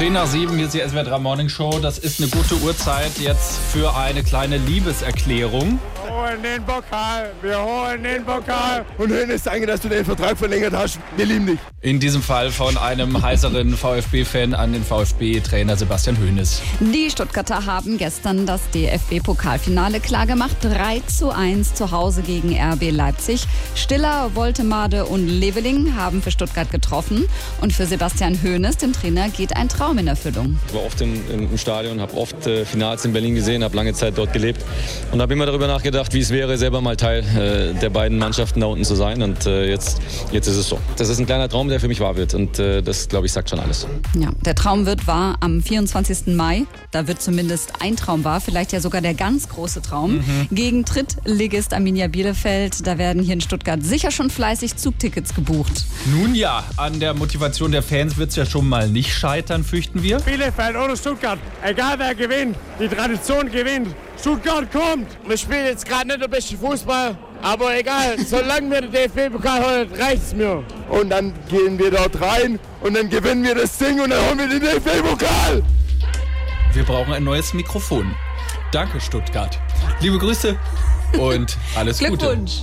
10:07, hier ist die SWR 3 Morning Show. Das ist eine gute Uhrzeit jetzt für eine kleine Liebeserklärung. Wir holen den Pokal, wir holen den Pokal. Und Hönes, danke, dass du den Vertrag verlängert hast. Wir lieben dich. In diesem Fall von einem heißeren VfB-Fan an den VfB-Trainer Sebastian Hoeneß. Die Stuttgarter haben gestern das DFB-Pokalfinale klargemacht. 3:1 zu Hause gegen RB Leipzig. Stiller, Woltemade und Leveling haben für Stuttgart getroffen. Und für Sebastian Hoeneß, den Trainer, geht ein Traum in Erfüllung. Ich war oft im Stadion, habe oft Finals in Berlin gesehen, habe lange Zeit dort gelebt und habe immer darüber nachgedacht, wie es wäre, selber mal Teil der beiden Mannschaften da unten zu sein. Und jetzt ist es so. Das ist ein kleiner Traum, der für mich wahr wird. Und das, glaube ich, sagt schon alles. Ja, der Traum wird wahr am 24. Mai. Da wird zumindest ein Traum wahr, vielleicht ja sogar der ganz große Traum. Gegen Drittligist Arminia Bielefeld. Da werden hier in Stuttgart sicher schon fleißig Zugtickets gebucht. Nun ja, an der Motivation der Fans wird es ja schon mal nicht scheitern, fürchten wir. Bielefeld oder Stuttgart, egal wer gewinnt, die Tradition gewinnt. Stuttgart kommt. Wir spielen jetzt gerade nicht der beste Fußball, aber egal, solange wir den DFB-Pokal holen, reicht's mir. Und dann gehen wir dort rein und dann gewinnen wir das Ding und dann holen wir den DFB-Pokal. Wir brauchen ein neues Mikrofon. Danke, Stuttgart. Liebe Grüße und alles Gute. Glückwunsch.